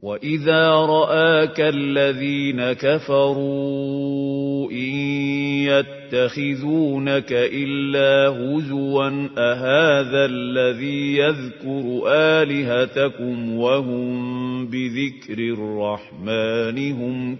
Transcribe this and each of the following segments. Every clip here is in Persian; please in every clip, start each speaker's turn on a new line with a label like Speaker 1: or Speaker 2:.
Speaker 1: وَإِذَا رَآكَ الَّذِينَ كَفَرُوا إِن يَتَّخِذُونَكَ إِلَّا هُزُوًا أَهَذَا الَّذِي يَذْكُرُ آلِهَتَكُمْ وَهُمْ بِذِكْرِ الرَّحْمَنِ هُمْ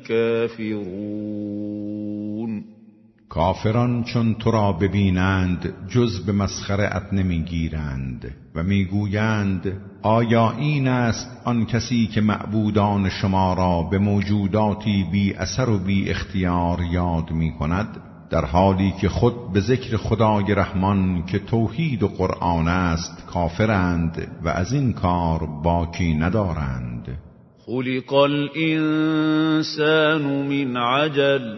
Speaker 1: كَافِرُونَ.
Speaker 2: کافران چون تو را ببینند جز به مسخره‌ات نمیگیرند و میگویند آیا این است آن کسی که معبودان شما را به موجوداتی بی اثر و بی اختیار یاد می کند، در حالی که خود به ذکر خدای رحمان که توحید و قرآن است کافرند و از این کار باکی ندارند.
Speaker 1: خلق الانسان من عجل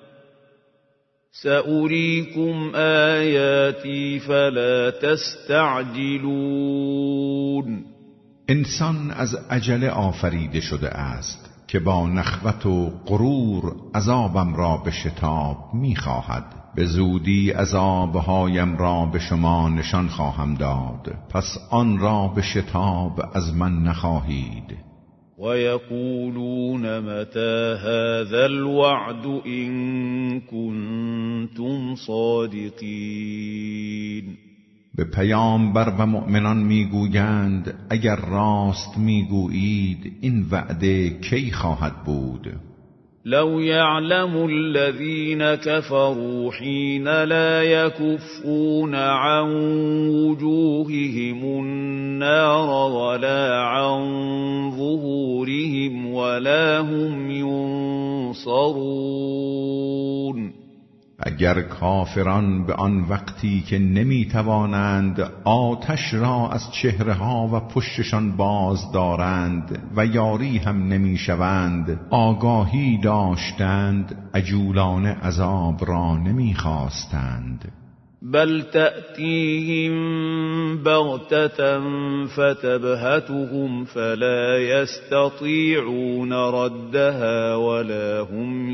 Speaker 1: سأريكم آياتي فلا تستعجلون.
Speaker 2: انسان از عجله آفریده شده است که با نخوت و غرور عذابم را به شتاب می‌خواهد. به زودی عذابهایم را به شما نشان خواهم داد، پس آن را به شتاب از من نخواهید.
Speaker 1: وَيَقُولُونَ مَتَى هَذَا الْوَعْدُ إِن كُنتُمْ صَادِقِينَ.
Speaker 2: به پیامبر و مؤمنان میگویند اگر راست میگویید این وعده کی خواهد بود؟
Speaker 1: لو يعلم الذين كفروا حين لا يكفون عن وجوههم النار ولا عن ظهورهم ولا هم ينصرون.
Speaker 2: اگر کافران به آن وقتی که نمیتوانند آتش را از چهره‌ها و پشتشان باز دارند و یاری هم نمیشوند آگاهی داشتند عجولان عذاب را نمیخواستند.
Speaker 1: بل تأتيهم بغتة فتبهتهم فلا يستطيعون ردها ولا هم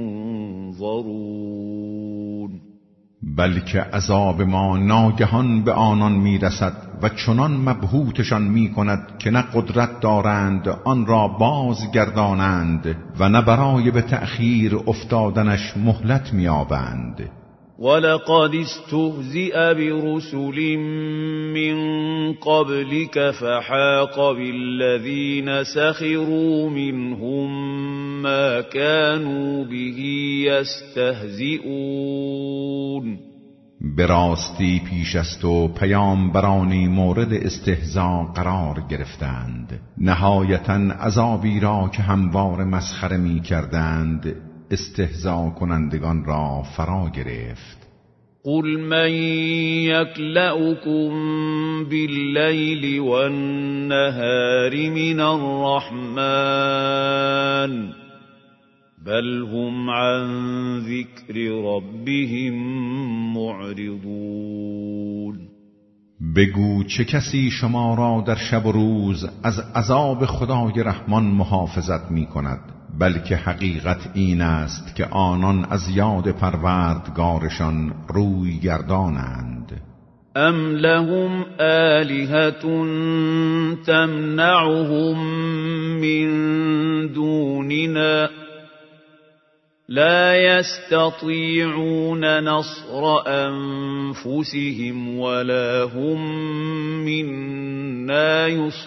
Speaker 1: ينظرون.
Speaker 2: بلکه عذاب ما ناگهان به آنان میرسد و چنان مبهوتشان میکند که نه قدرت دارند آن را بازگردانند و نه برای به تأخیر افتادنش مهلت میابند.
Speaker 1: وَلَقَدِ اسْتُهْزِئَ بِرُسُلٍ مِّن قَبْلِكَ فَحَاقَ بِالَّذِينَ سَخِرُوا مِنْهُم مَّا كَانُوا بِهِ يَسْتَهْزِئُونَ.
Speaker 2: به راستی پیش از تو پیامبرانی مورد استهزا قرار گرفتند، نهایتاً عذابی را که هموار مسخره می کردند استهزا کنندگان را فرا گرفت.
Speaker 1: قل من یکلؤکم باللیل والنهار من الرحمن بل هم عن ذکر ربهم معرضون.
Speaker 2: بگو چه کسی شما را در شب و روز از عذاب خدای رحمان محافظت می کند؟ بلکه حقیقت این است که آنان از یاد پروردگارشان روی گردانند.
Speaker 1: ام لهم آلهة تمنعهم من دوننا لا يستطيعون نصر أنفسهم ولا هم منا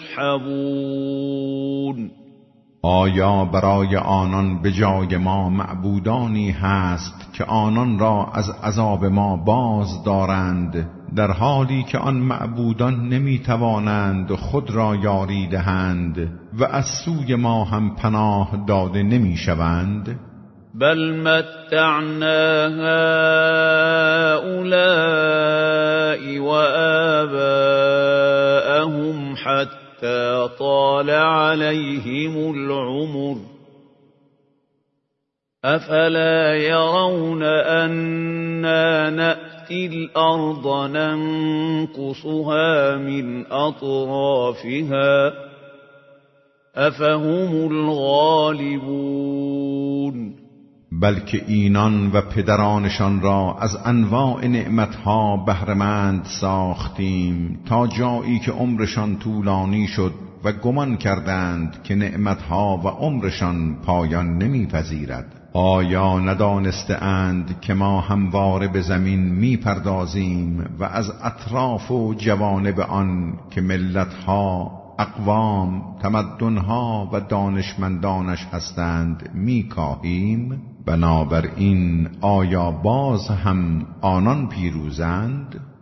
Speaker 1: يصحبون.
Speaker 2: آیا برای آنان به جای ما معبودانی هست که آنان را از عذاب ما باز دارند، در حالی که آن معبودان نمیتوانند خود را یاری دهند و از سوی ما هم پناه داده نمیشوند؟
Speaker 1: بل متعنا هؤلاء وآباءهم حتى طال عليهم العمر أفلا يرون أنا نأتي الأرض ننقصها من أطرافها أفهم الغالبون.
Speaker 2: بلکه اینان و پدرانشان را از انواع نعمتها بهره‌مند ساختیم تا جایی که عمرشان طولانی شد و گمان کردند که نعمتها و عمرشان پایان نمیپذیرد. آیا ندانسته اند که ما همواره به زمین میپردازیم و از اطراف و جوانب آن که ملتها، اقوام، تمدنها و دانشمندانش هستند میکاهیم؟ بنابراین آیا باز هم آنان پیروزند؟